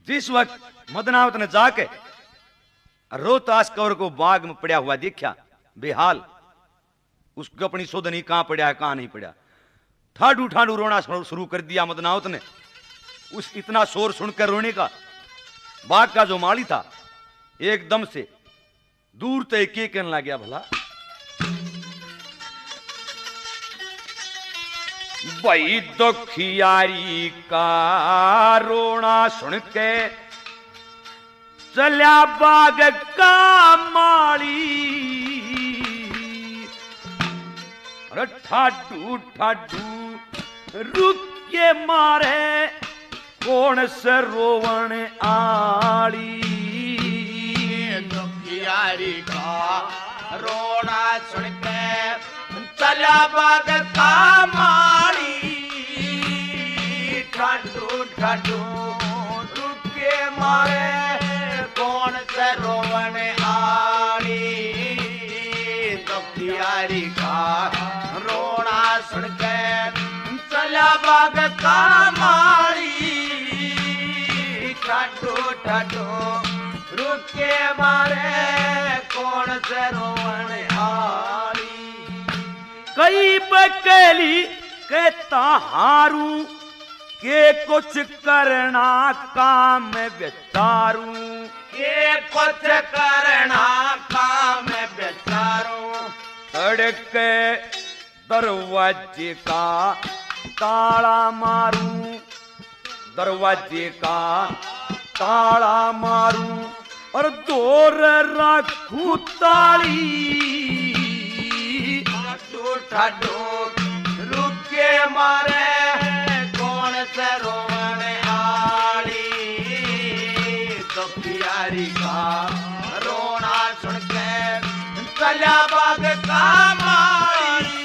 जिस वक्त मदनावत ने जाके रोहतास कवर को बाग में पड़ा हुआ देखा बेहाल, उसको अपनी शोध नहीं कहां पड़ा है कहां नहीं पड़ा, ठाडू ठाडू रोना शुरू कर दिया मदनावत ने। उस इतना शोर सुनकर रोने का बाग का जो माली था एकदम से दूर तक के कहने लग गया, भला भाई दुखियारी का रोना सुन के चल्या बाग का माली, अरे ठाडू ठाडू रुक के मारे कौन से रोवण आली। दुखियारी का रोना सुन के चला बाग का माली, ठाडू ठाडू रुक के मारे कौन से रोवण आली। दुखियारी का रोना सुन के चला बाग का माली, ठाडू ठाडू रुक के मारे कौन से रोवण आली। कई बकेली कहता हारू के कुछ करना काम बेचारू, के कुछ करना काम बेचारू। सड़के दरवाजे का ताला मारू, दरवाजे का ताला मारू और दूर रखू ताली। ठाडू रुक के मारे कौन से रोवण आली। दुखियारी का रोना सुन के चला बाग का माली,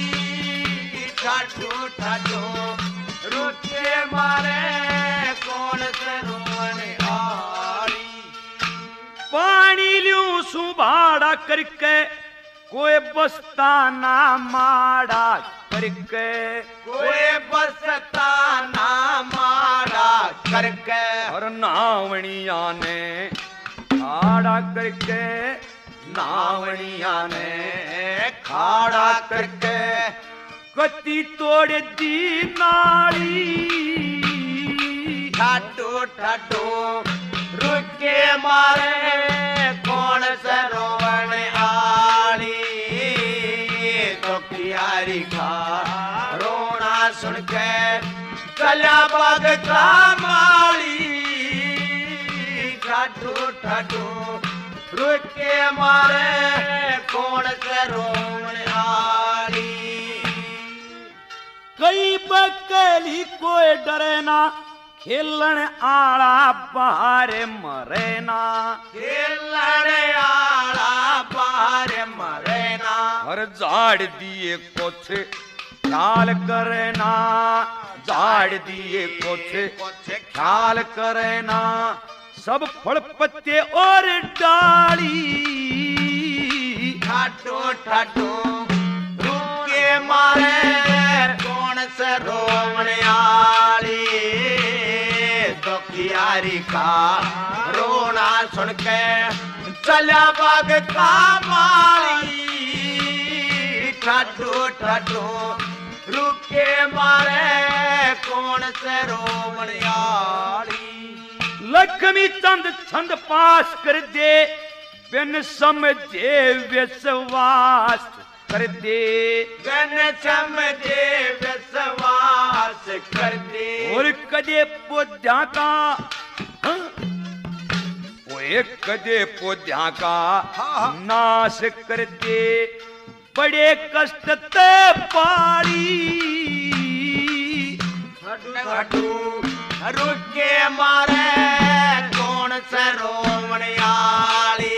ठाडू ठाडू रुक के मारे कौन से रोवण आली। पानी लियूं सुभाड़ा करके कोई बस्ता ना माड़ा करके, कोई बसता ना माड़ा करके। और नावणिया ने खाड़ा करके, नावणिया ने खाड़ा करके कति तोड़ दी नाली। ठाडू ठाडू रुक के मारे कौन से रोवण आली। दुखियारी का रोना सुन के चला बाग का माली, ठाडू ठाडू रुक के मारे कौन से रोवण आली। कई बकेली कोई डरे ना खेलन आला बाहर मरे ना, खेलन आला बाहर मरे ना। हर झाड़ दिए कुछ ख्याल करे ना, झाड़ दिए कुछ ख्याल करे ना। सब फल पत्ते और डाली। ठाडू ठाडू रुक के मारे कौन से रोवण आली। दुखियारी का रोना सुन के चला बाग का माली, ठाडू ठाडू रुक के मारे कौन से रोवण आली। लक्ष्मी चंद छंद पास कर दे बिन समझे विश्वास कर दे, बिन समझे विश्वास कर दे। और कदे पोध्या का ओए कदे पोध्या का नाश कर दे बड़े कष्ट ते पारी। ठाडू रुक के मारे कौन से रोवण आली।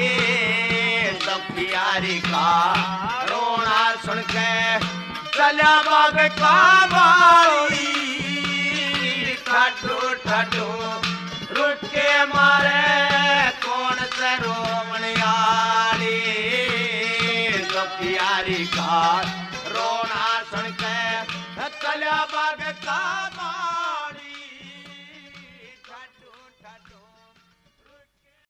दुखियारी का रोना सुन के चला बाग का माली, ठाडू ठाडू